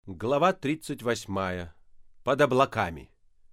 Глава 38. Под облаками.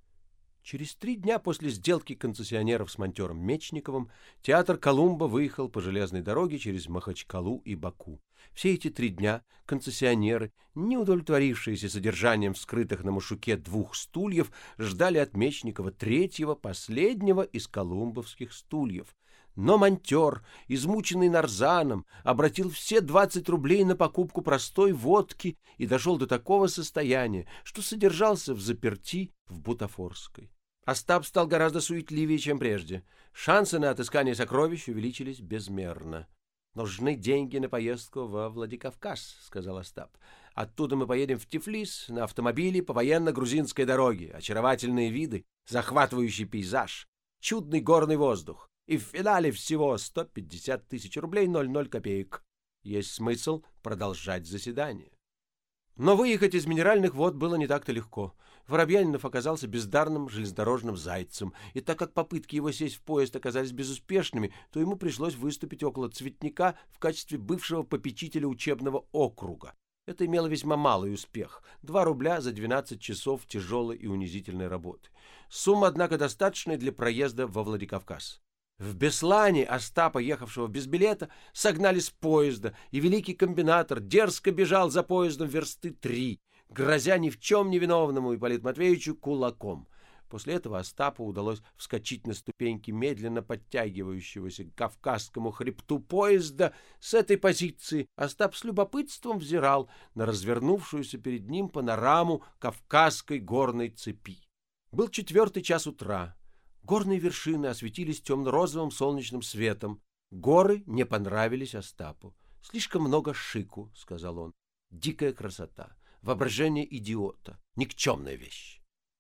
Через 3 дня после сделки концессионеров с монтёром Мечниковым театр «Колумба» выехал по железной дороге через Махачкалу и Баку. Все эти 3 дня концессионеры, не удовлетворившиеся содержанием вскрытых на Машуке 2 стульев, ждали от Мечникова 3-го, последнего из колумбовских стульев. Но монтер, измученный нарзаном, обратил все 20 рублей на покупку простой водки и дошел до такого состояния, что содержался взаперти в Бутафорской. Остап стал гораздо суетливее, чем прежде. Шансы на отыскание сокровищ увеличились безмерно. «Нужны деньги на поездку во Владикавказ», — сказал Остап. «Оттуда мы поедем в Тифлис на автомобиле по военно-грузинской дороге. Очаровательные виды, захватывающий пейзаж, чудный горный воздух. И в финале всего 150 тысяч рублей 00 копеек. Есть смысл продолжать заседание». Но выехать из Минеральных вод было не так-то легко. Воробьянинов оказался бездарным железнодорожным зайцем, и так как попытки его сесть в поезд оказались безуспешными, то ему пришлось выступить около Цветника в качестве бывшего попечителя учебного округа. Это имело весьма малый успех — 2 рубля за 12 часов тяжелой и унизительной работы. Сумма, однако, достаточная для проезда во Владикавказ. В Беслане Остапа, ехавшего без билета, согнали с поезда, и великий комбинатор дерзко бежал за поездом версты 3, грозя ни в чем не виновному Ипполиту Матвеевичу кулаком. После этого Остапу удалось вскочить на ступеньки медленно подтягивающегося к Кавказскому хребту поезда. С этой позиции Остап с любопытством взирал на развернувшуюся перед ним панораму Кавказской горной цепи. Был 4 час утра. Горные вершины осветились темно-розовым солнечным светом. Горы не понравились Остапу. «Слишком много шику», — сказал он. «Дикая красота, воображение идиота, никчемная вещь».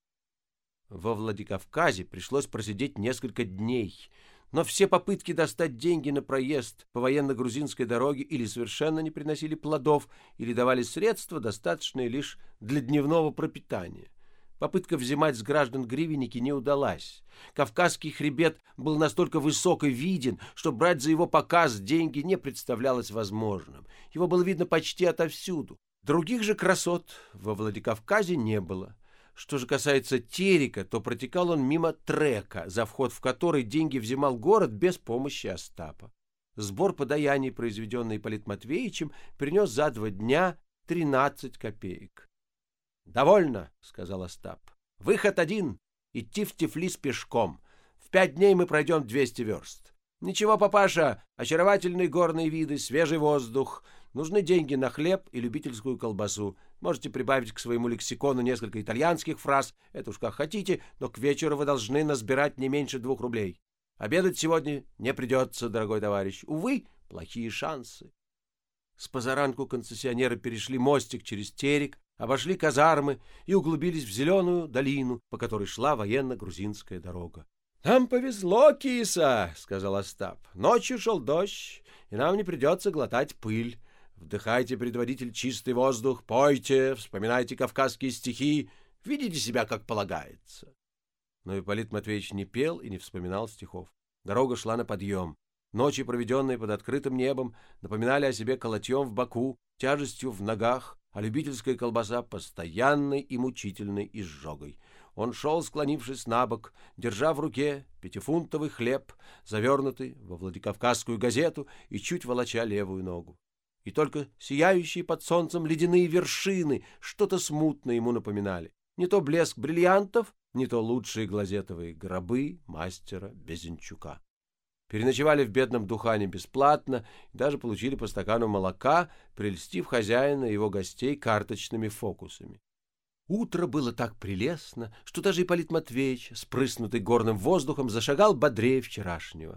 Во Владикавказе пришлось просидеть несколько дней, но все попытки достать деньги на проезд по военно-грузинской дороге или совершенно не приносили плодов, или давали средства, достаточные лишь для дневного пропитания. Попытка взимать с граждан гривенники не удалась. Кавказский хребет был настолько высок и виден, что брать за его показ деньги не представлялось возможным. Его было видно почти отовсюду. Других же красот во Владикавказе не было. Что же касается Терека, то протекал он мимо трека, за вход в который деньги взимал город без помощи Остапа. Сбор подаяний, произведенный Ипполитом Матвеевичем, принес за 2 дня 13 копеек. «Довольно», — сказал Остап. «Выход один — идти в Тифлис пешком. В 5 дней мы пройдем 200 верст. Ничего, папаша, очаровательные горные виды, свежий воздух. Нужны деньги на хлеб и любительскую колбасу. Можете прибавить к своему лексикону несколько итальянских фраз, это уж как хотите, но к вечеру вы должны насбирать не меньше 2 рублей. Обедать сегодня не придется, дорогой товарищ. Увы, плохие шансы». С позаранку концессионеры перешли мостик через Терек, обошли казармы и углубились в зеленую долину, по которой шла военно-грузинская дорога. «Нам повезло, киса», — сказал Остап. «Ночью шел дождь, и нам не придется глотать пыль. Вдыхайте, предводитель, чистый воздух, пойте, вспоминайте кавказские стихи, видите себя, как полагается». Но Ипполит Матвеевич не пел и не вспоминал стихов. Дорога шла на подъем. Ночи, проведенные под открытым небом, напоминали о себе колотьем в боку, тяжестью в ногах, а любительская колбаса — постоянной и мучительной изжогой. Он шел, склонившись на бок, держа в руке 5-фунтовый хлеб, завернутый во Владикавказскую газету, и чуть волоча левую ногу. И только сияющие под солнцем ледяные вершины что-то смутно ему напоминали. Не то блеск бриллиантов, не то лучшие глазетовые гробы мастера Безенчука. Переночевали в Бедном Духане бесплатно и даже получили по стакану молока, прельстив хозяина и его гостей карточными фокусами. Утро было так прелестно, что даже Ипполит Матвеевич, спрыснутый горным воздухом, зашагал бодрее вчерашнего.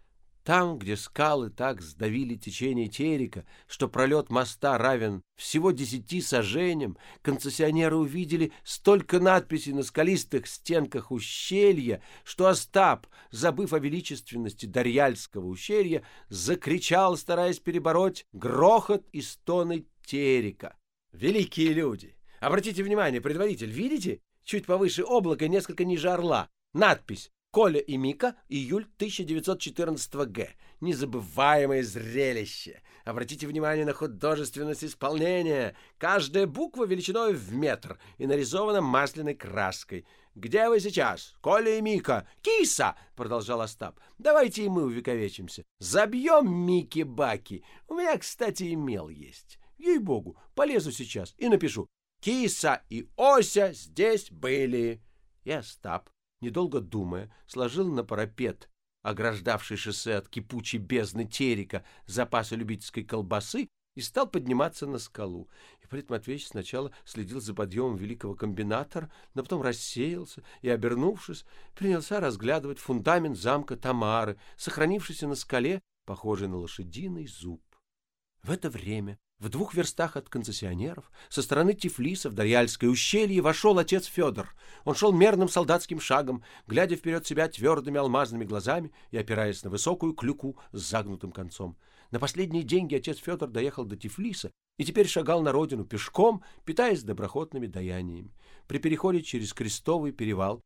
Там, где скалы так сдавили течение Терека, что пролет моста равен всего 10 саженям, концессионеры увидели столько надписей на скалистых стенках ущелья, что Остап, забыв о величественности Дарьяльского ущелья, закричал, стараясь перебороть грохот и стоны Терека. «Великие люди! Обратите внимание, предводитель, видите? Чуть повыше облака, несколько ниже орла. Надпись Коля и Мика, июль 1914 г. Незабываемое зрелище. Обратите внимание на художественность исполнения. Каждая буква величиной в метр и нарисована масляной краской. «Где вы сейчас, Коля и Мика?» «Киса!» — продолжал Остап. «Давайте и мы увековечимся. Забьем Мики-баки. У меня, кстати, имейл есть. Ей-богу, полезу сейчас и напишу: Киса и Ося здесь были». И Остап, недолго думая, сложил на парапет, ограждавший шоссе от кипучей бездны Терека, запасы любительской колбасы, и стал подниматься на скалу. Ипполит Матвеевич сначала следил за подъемом великого комбинатора, но потом рассеялся и, обернувшись, принялся разглядывать фундамент замка Тамары, сохранившийся на скале, похожий на лошадиный зуб. В это время в 2 верстах от концессионеров со стороны Тифлиса в Дарьяльское ущелье вошел отец Федор. Он шел мерным солдатским шагом, глядя вперед себя твердыми алмазными глазами и опираясь на высокую клюку с загнутым концом. На последние деньги отец Федор доехал до Тифлиса и теперь шагал на родину пешком, питаясь доброхотными даяниями. При переходе через Крестовый перевал,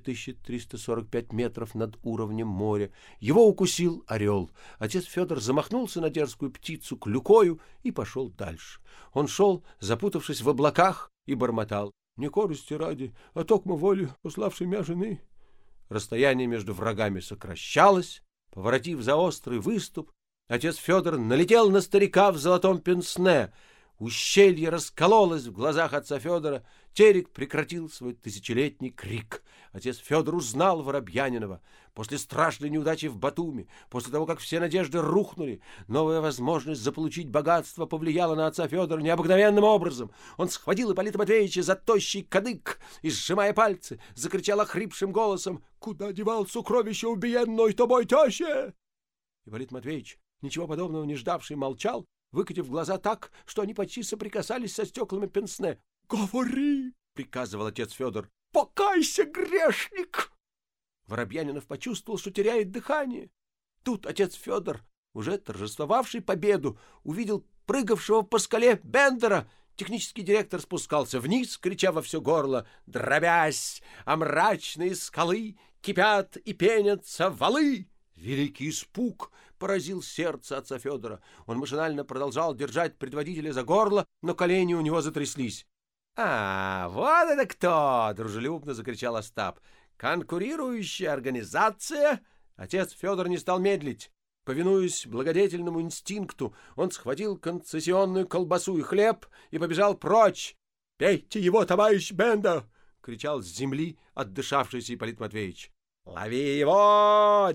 2345 метров над уровнем моря, его укусил орел. Отец Федор замахнулся на дерзкую птицу клюкою и пошел дальше. Он шел, запутавшись в облаках, и бормотал: «Не корысти ради, а токмо воли уславшей мя жены». Расстояние между врагами сокращалось. Поворотив за острый выступ, отец Федор налетел на старика в золотом пенсне. Ущелье раскололось в глазах отца Федора. Терек прекратил свой тысячелетний крик. Отец Федор узнал Воробьянинова. После страшной неудачи в Батуми, после того, как все надежды рухнули, новая возможность заполучить богатство повлияла на отца Федора необыкновенным образом. Он схватил Ипполита Матвеевича за тощий кадык и, сжимая пальцы, закричал охрипшим голосом: «Куда девал сокровище убиенной тобой тещи?» Ипполит Матвеевич, ничего подобного не ждавший, молчал, выкатив глаза так, что они почти соприкасались со стеклами пенсне. «Говори!» — приказывал отец Федор. «Покайся, грешник!» Воробьянинов почувствовал, что теряет дыхание. Тут отец Федор, уже торжествовавший победу, увидел прыгавшего по скале Бендера. Технический директор спускался вниз, крича во все горло: «Дробясь, а мрачные скалы кипят и пенятся валы!» Великий испуг поразил сердце отца Федора. Он машинально продолжал держать предводителя за горло, но колени у него затряслись. «А, вот это кто!» — дружелюбно закричал Остап. «Конкурирующая организация?» Отец Федор не стал медлить. Повинуясь благодетельному инстинкту, он схватил концессионную колбасу и хлеб и побежал прочь. «Пейте его, товарищ Бендер!» — кричал с земли отдышавшийся Ипполит Матвеевич. «Лови его!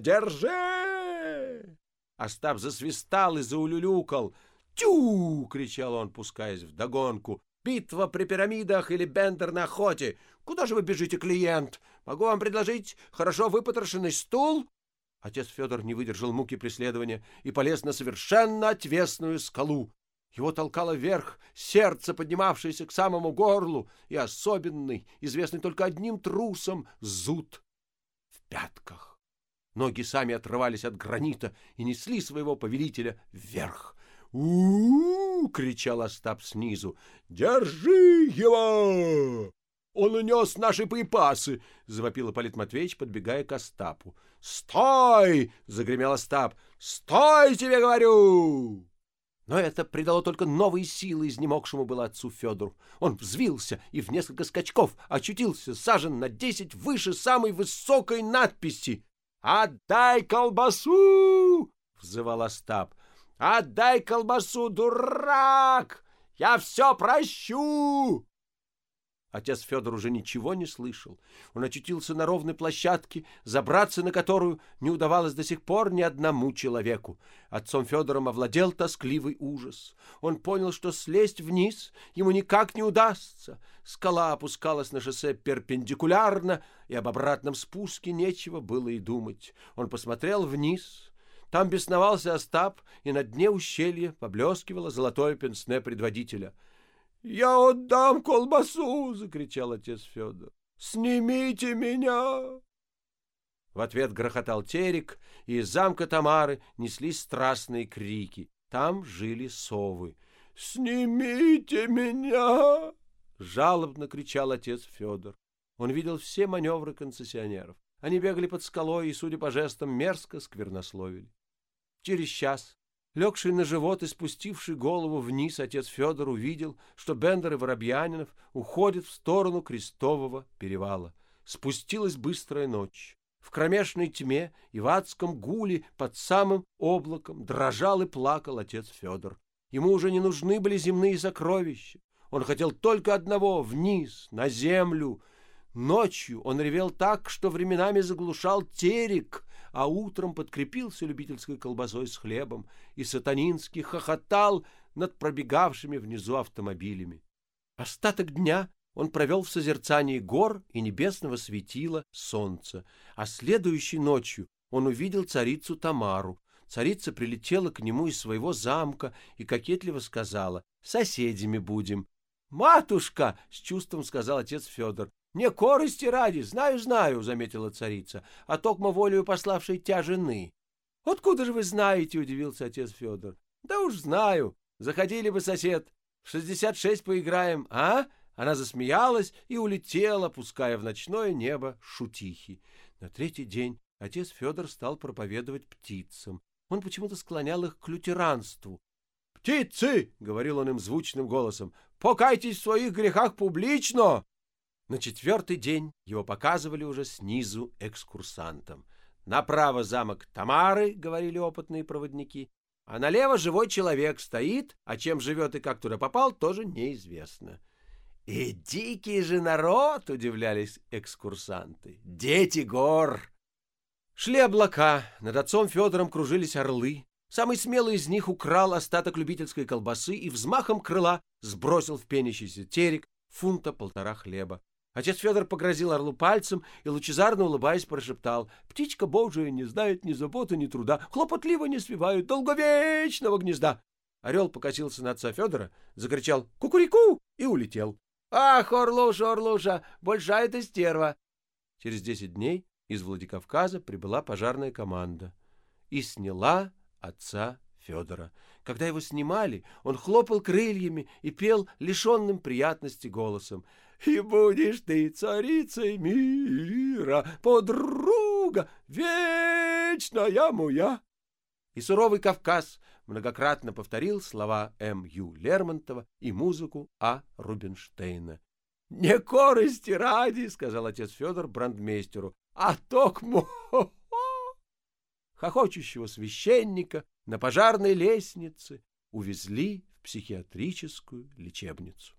Держи!» Остап засвистал и заулюлюкал. «Тю!» — кричал он, пускаясь вдогонку. «Битва при пирамидах или Бендер на охоте? Куда же вы бежите, клиент? Могу вам предложить хорошо выпотрошенный стул?» Отец Федор не выдержал муки преследования и полез на совершенно отвесную скалу. Его толкало вверх сердце, поднимавшееся к самому горлу, и особенный, известный только одним трусам, зуд в пятках. Ноги сами отрывались от гранита и несли своего повелителя вверх. «У-у-у!» — кричал Остап снизу. «Держи его! Он унес наши припасы!» — завопил Ипполит Матвеевич, подбегая к Остапу. «Стой!» — загремел Остап. «Стой, тебе говорю!» Но это придало только новые силы изнемогшему было отцу Федору. Он взвился и в несколько скачков очутился сажен на 10 выше самой высокой надписи. «Отдай колбасу!» — взывал Остап. «Отдай колбасу, дурак! Я все прощу!» Отец Федор уже ничего не слышал. Он очутился на ровной площадке, забраться на которую не удавалось до сих пор ни одному человеку. Отцом Федором овладел тоскливый ужас. Он понял, что слезть вниз ему никак не удастся. Скала опускалась на шоссе перпендикулярно, и об обратном спуске нечего было и думать. Он посмотрел вниз. Там бесновался Остап, и на дне ущелья поблескивало золотое пенсне предводителя. «Я отдам колбасу!» — закричал отец Федор. «Снимите меня!» В ответ грохотал Терек, и из замка Тамары неслись страстные крики. Там жили совы. «Снимите меня!» — жалобно кричал отец Федор. Он видел все маневры концессионеров. Они бегали под скалой и, судя по жестам, мерзко сквернословили. Через час, легший на живот и спустивший голову вниз, отец Федор увидел, что Бендер и Воробьянинов уходят в сторону Крестового перевала. Спустилась быстрая ночь. В кромешной тьме и в адском гуле под самым облаком дрожал и плакал отец Федор. Ему уже не нужны были земные сокровища. Он хотел только одного — вниз, на землю. Ночью он ревел так, что временами заглушал терек, а утром подкрепился любительской колбасой с хлебом и сатанински хохотал над пробегавшими внизу автомобилями. Остаток дня он провел в созерцании гор и небесного светила солнца, а следующей ночью он увидел царицу Тамару. Царица прилетела к нему из своего замка и кокетливо сказала: «Соседями будем». «Матушка!» — с чувством сказал отец Федор. «Не корысти ради, знаю, — заметила царица, — а токмо волею пославшей тя жены». «Откуда же вы знаете?» — удивился отец Федор. «Да уж знаю. Заходили бы, сосед. В 66 поиграем, а?» Она засмеялась и улетела, пуская в ночное небо шутихи. На третий день отец Федор стал проповедовать птицам. Он почему-то склонял их к лютеранству. «Птицы!» — говорил он им звучным голосом. «Покайтесь в своих грехах публично!» На четвертый день его показывали уже снизу экскурсантам. «Направо замок Тамары», — говорили опытные проводники, «а налево живой человек стоит, а чем живет и как туда попал, тоже неизвестно». «И дикий же народ!» — удивлялись экскурсанты. «Дети гор!» Шли облака, над отцом Федором кружились орлы. Самый смелый из них украл остаток любительской колбасы и взмахом крыла сбросил в пенящийся терек 1,5 фунта хлеба. Отец Федор погрозил орлу пальцем и, лучезарно улыбаясь, прошептал: «Птичка Божия не знает ни заботы, ни труда, хлопотливо не свивают долговечного гнезда». Орел покосился на отца Федора, закричал «Кукурику!» и улетел. «Ах, Орлуша, Орлуша, большая ты стерва!» Через 10 дней из Владикавказа прибыла пожарная команда и сняла отца Федора. Когда его снимали, он хлопал крыльями и пел лишенным приятности голосом: «И будешь ты царицей мира, подруга вечная моя». И суровый Кавказ многократно повторил слова М.Ю. Лермонтова и музыку А. Рубинштейна. «Не корысти ради, — сказал отец Федор брандмейстеру, — а токмо хохочущего священника на пожарной лестнице увезли в психиатрическую лечебницу».